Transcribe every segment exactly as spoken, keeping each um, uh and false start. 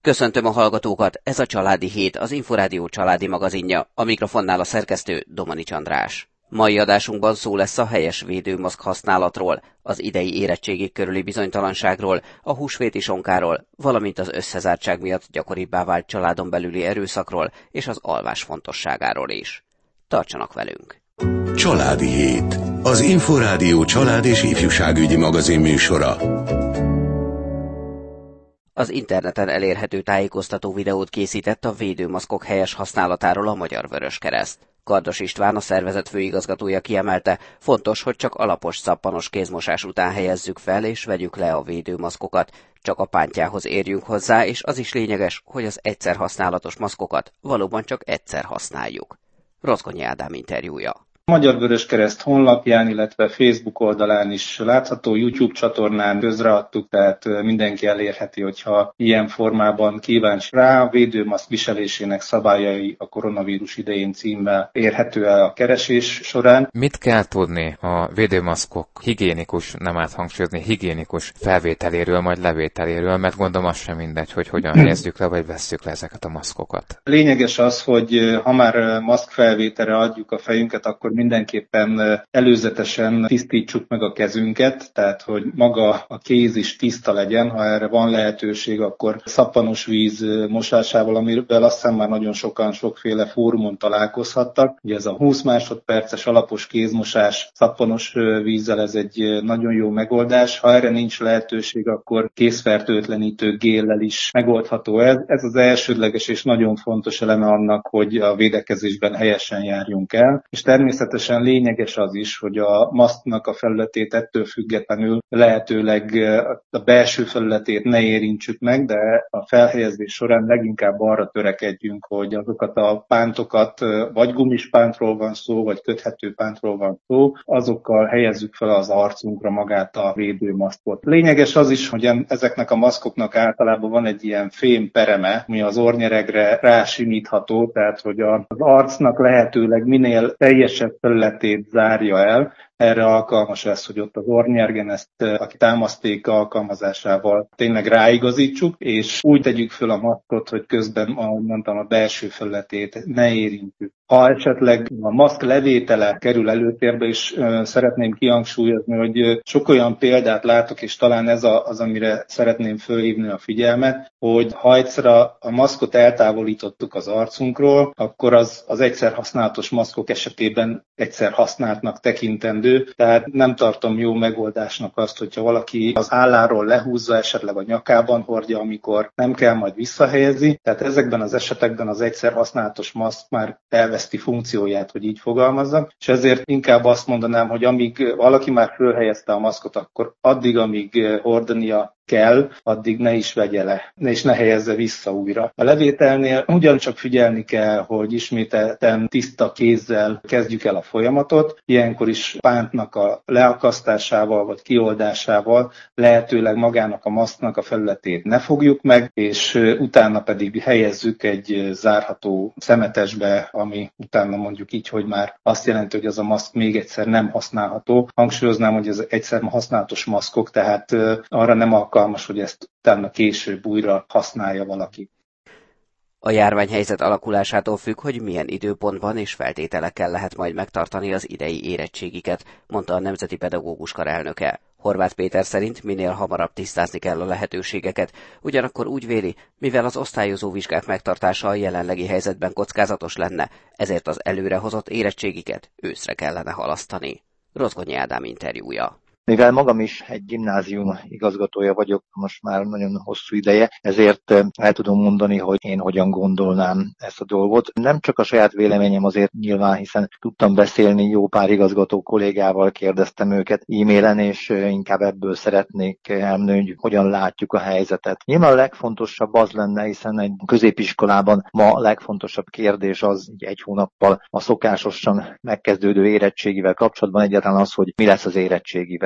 Köszöntöm a hallgatókat, ez a Családi Hét, az Inforádió családi magazinja, a mikrofonnál a szerkesztő Domanics András. Mai adásunkban szó lesz a helyes védőmaszk használatról, az idei érettségig körüli bizonytalanságról, a húsvéti sonkáról, valamint az összezártság miatt gyakoribbá vált családon belüli erőszakról és az alvás fontosságáról is. Tartsanak velünk! Családi Hét, az Inforádió család és ifjúságügyi magazin műsora. Az interneten elérhető tájékoztató videót készített a védőmaszkok helyes használatáról a Magyar Vöröskereszt. Kardos István, a szervezet főigazgatója kiemelte, fontos, hogy csak alapos szappanos kézmosás után helyezzük fel és vegyük le a védőmaszkokat. Csak a pántjához érjünk hozzá, és az is lényeges, hogy az egyszer használatos maszkokat valóban csak egyszer használjuk. Rozgonyi Ádám interjúja. A Magyar Vöröskereszt honlapján, illetve Facebook oldalán is látható, YouTube csatornán közreadtuk, tehát mindenki elérheti, hogyha ilyen formában kíváncsi rá. A védőmaszk viselésének szabályai a koronavírus idején címmel érhető el a keresés során. Mit kell tudni a védőmaszkok higiénikus, nem áthangsúlyozni, higiénikus felvételéről, majd levételéről, mert gondolom az sem mindegy, hogy hogyan helyezzük le, vagy vesszük le ezeket a maszkokat. Lényeges az, hogy ha már maszkfelvételre adjuk a fejünket, akkor mindenképpen előzetesen tisztítsuk meg a kezünket, tehát hogy maga a kéz is tiszta legyen, ha erre van lehetőség, akkor szappanos víz mosásával, amivel aztán már nagyon sokan sokféle fórumon találkozhattak. Ugye ez a húsz másodperces alapos kézmosás szappanos vízzel, ez egy nagyon jó megoldás. Ha erre nincs lehetőség, akkor kézfertőtlenítő géllel is megoldható ez. Ez az elsődleges és nagyon fontos eleme annak, hogy a védekezésben helyesen járjunk el. És természetesen lényeges az is, hogy a maszknak a felületét ettől függetlenül lehetőleg a belső felületét ne érintsük meg, de a felhelyezés során leginkább arra törekedjünk, hogy azokat a pántokat, vagy gumispántról van szó, vagy köthető pántról van szó, azokkal helyezzük fel az arcunkra magát a védőmaszkot. Lényeges az is, hogy ezeknek a maszkoknak általában van egy ilyen fém pereme, ami az orrnyeregre rásimítható, tehát hogy az arcnak lehetőleg minél teljesebb felületét zárja el. Erre alkalmas lesz, hogy ott az orrnyergen ezt a támaszték alkalmazásával tényleg ráigazítsuk, és úgy tegyük föl a maszkot, hogy közben, ahogy mondtam, a belső felületét ne érintjük. Ha esetleg a maszk levétele kerül előtérbe, és uh, szeretném kihangsúlyozni, hogy sok olyan példát látok, és talán ez a, az, amire szeretném fölhívni a figyelmet, hogy ha egyszer a, a maszkot eltávolítottuk az arcunkról, akkor az, az egyszer használatos maszkok esetében egyszer használtnak tekintendő, tehát nem tartom jó megoldásnak azt, hogyha valaki az álláról lehúzza, esetleg a nyakában hordja, amikor nem kell, majd visszahelyezi. Tehát ezekben az esetekben az egyszer használatos maszk már elveszti funkcióját, hogy így fogalmazzak, és ezért inkább azt mondanám, hogy amíg valaki már fölhelyezte a maszkot, akkor addig, amíg hordania kell, addig ne is vegye le, és ne helyezze vissza újra. A levételnél ugyancsak figyelni kell, hogy ismételten tiszta kézzel kezdjük el a folyamatot, ilyenkor is pántnak a leakasztásával vagy kioldásával lehetőleg magának a maszknak a felületét ne fogjuk meg, és utána pedig helyezzük egy zárható szemetesbe, ami utána mondjuk így, hogy már azt jelenti, hogy az a maszk még egyszer nem használható. Hangsúlyoznám, hogy ez egyszer használatos maszkok, tehát arra nem alkalmas, hogy ezt utána később újra használja valaki. A járványhelyzet alakulásától függ, hogy milyen időpontban és feltételekkel lehet majd megtartani az idei érettségiket, mondta a Nemzeti Pedagógus Kar elnöke. Horváth Péter szerint minél hamarabb tisztázni kell a lehetőségeket, ugyanakkor úgy véli, mivel az osztályozó vizsgák megtartása a jelenlegi helyzetben kockázatos lenne, ezért az előrehozott érettségiket őszre kellene halasztani. Rozgonyi Ádám interjúja. Mivel magam is egy gimnázium igazgatója vagyok most már nagyon hosszú ideje, ezért el tudom mondani, hogy én hogyan gondolnám ezt a dolgot. Nem csak a saját véleményem azért nyilván, hiszen tudtam beszélni jó pár igazgató kollégával, kérdeztem őket e-mailen, és inkább ebből szeretnék elmondani, hogy hogyan látjuk a helyzetet. Nyilván a legfontosabb az lenne, hiszen egy középiskolában ma a legfontosabb kérdés az egy hónappal a szokásosan megkezdődő érettségivel kapcsolatban egyáltalán az, hogy mi lesz az érettségivel.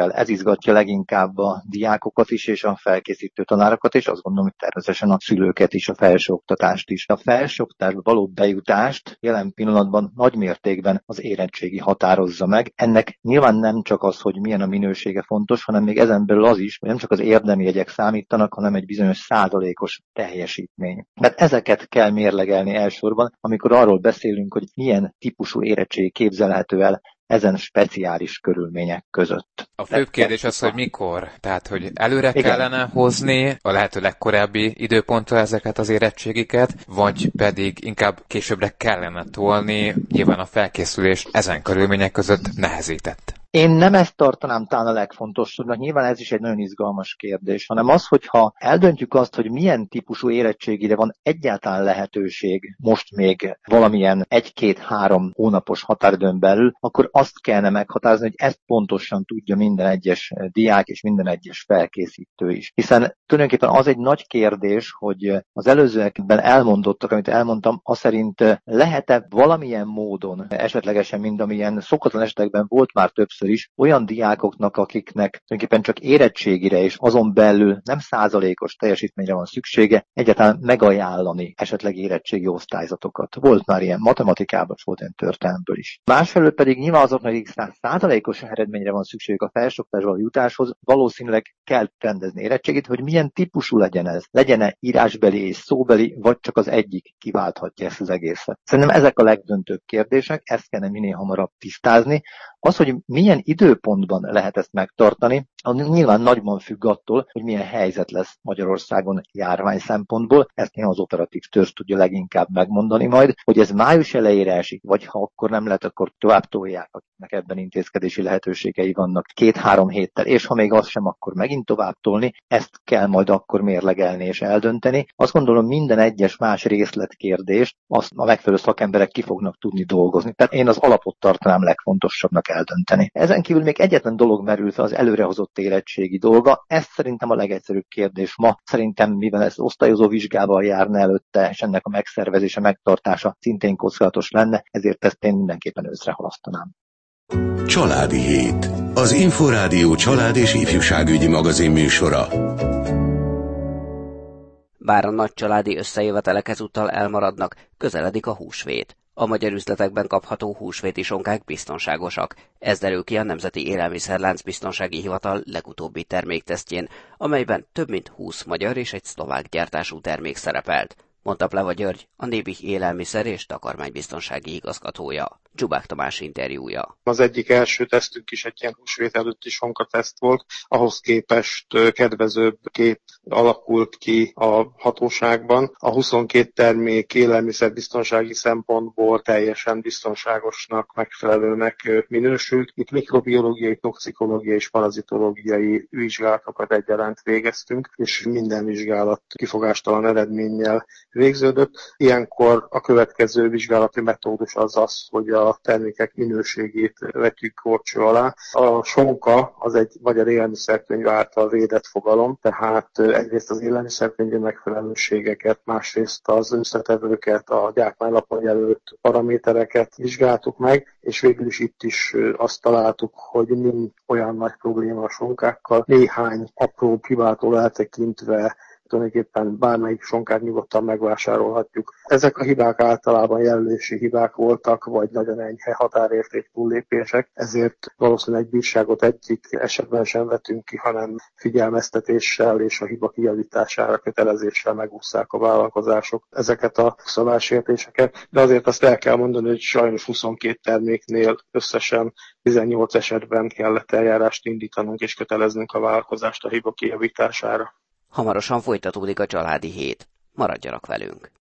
fel. Ez izgatja leginkább a diákokat is, és a felkészítő tanárokat, és azt gondolom, hogy természetesen a szülőket is, a felsőoktatást is. A felsőoktatásba való bejutást jelen pillanatban nagy mértékben az érettségi határozza meg. Ennek nyilván nem csak az, hogy milyen a minősége fontos, hanem még ezen belül az is, hogy nem csak az érdemi jegyek számítanak, hanem egy bizonyos százalékos teljesítmény. Mert ezeket kell mérlegelni elsősorban, amikor arról beszélünk, hogy milyen típusú érettség képzelhető el ezen speciális körülmények között. A főbb kérdés az, hogy mikor. Tehát, hogy előre Igen. kellene hozni a lehető legkorábbi időpontra ezeket az érettségiket, vagy pedig inkább későbbre kellene tolni, nyilván a felkészülés ezen körülmények között nehezített. Én nem ezt tartanám talán a legfontosabbnak, nyilván ez is egy nagyon izgalmas kérdés, hanem az, hogyha eldöntjük azt, hogy milyen típusú érettségire van egyáltalán lehetőség most még valamilyen egy-két-három hónapos határidőn belül, akkor azt kellene meghatározni, hogy ezt pontosan tudja minden egyes diák és minden egyes felkészítő is. Hiszen tulajdonképpen az egy nagy kérdés, hogy az előzőekben elmondottak, amit elmondtam, az szerint lehet-e valamilyen módon, esetlegesen mind amilyen szokatlan esetekben volt már többször is, olyan diákoknak, akiknek tulajdonképpen csak érettségire és azon belül nem százalékos teljesítményre van szüksége, egyáltalán megajánlani esetleg érettségi osztályzatokat. Volt már ilyen matematikában, volt ilyen történelemből is. Másfelől pedig nyilván azoknak, akik százalékos eredményre van szükségük a felsőoktatásba jutáshoz, valószínűleg kell rendezni érettségit, hogy milyen típusú legyen ez. Legyen-e írásbeli és szóbeli, vagy csak az egyik kiválthatja ezt az egészet. Szerintem ezek a legdöntőbb kérdések, ezt kellene minél hamarabb tisztázni. Az, hogy milyen időpontban lehet ezt megtartani, nyilván nagyban függ attól, hogy milyen helyzet lesz Magyarországon járvány szempontból. Ezt nyilván az operatív törzs tudja leginkább megmondani majd, hogy ez május elejére esik, vagy ha akkor nem lehet, akkor tovább tolják, akiknek ebben intézkedési lehetőségei vannak két-három héttel, és ha még az sem, akkor megint tovább tolni, ezt kell majd akkor mérlegelni és eldönteni. Azt gondolom, minden egyes más részletkérdést azt a megfelelő szakemberek ki fognak tudni dolgozni. Tehát én az alapot tartanám legfontosabbnak eldönteni. Ezen kívül még egyetlen dolog merül fel, az előrehozott érettségi dolga. Ez szerintem a legegyszerűbb kérdés ma. Szerintem, mivel ez osztályozó vizsgával járna előtte, és ennek a megszervezése, megtartása szintén kockázatos lenne, ezért ezt én mindenképpen őszre halasztanám. Családi Hét. Az Inforádió család és ifjúságügyi magazin műsora. Bár a nagy családi összejövetelek ezúttal elmaradnak, közeledik a húsvét. A magyar üzletekben kapható húsvéti sonkák biztonságosak. Ez derül ki a Nemzeti Élelmiszerlánc Biztonsági Hivatal legutóbbi terméktesztjén, amelyben több mint húsz magyar és egy szlovák gyártású termék szerepelt, mondta Pleva György, a Nébih élelmiszer és takarmánybiztonsági igazgatója. Dzsubák Tamás interjúja. Az egyik első tesztünk is egy ilyen húsvét előtti sonkateszt volt, ahhoz képest kedvezőbb kép alakult ki a hatóságban. A huszonkét termék élelmiszerbiztonsági szempontból teljesen biztonságosnak, megfelelőnek minősült. Itt mikrobiológiai, toxikológiai és parazitológiai vizsgálatokat egyaránt végeztünk, és minden vizsgálat kifogástalan eredménnyel végződött. Ilyenkor a következő vizsgálati metódus az az, hogy a a termékek minőségét vetjük górcső alá. A sonka az egy magyar élelmiszerkönyv által védett fogalom, tehát egyrészt az élelmiszerkönyvi megfelelőségeket, másrészt az összetevőket, a gyártmánylapon jelölt paramétereket vizsgáltuk meg, és végül is itt is azt találtuk, hogy nincs olyan nagy probléma a sonkákkal. Néhány apró hibától eltekintve tulajdonképpen bármelyik sonkát nyugodtan megvásárolhatjuk. Ezek a hibák általában jelölési hibák voltak, vagy nagyon enyhe határérték túllépések, ezért valószínűleg egy bírságot egyik esetben sem vetünk ki, hanem figyelmeztetéssel és a hiba kijavítására kötelezéssel megúszszák a vállalkozások ezeket a szabálysértéseket. De azért azt el kell mondani, hogy sajnos huszonkét terméknél összesen tizennyolc esetben kellett eljárást indítanunk és köteleznünk a vállalkozást a hiba kijavítására. Hamarosan folytatódik a Családi Hét. Maradjanak velünk!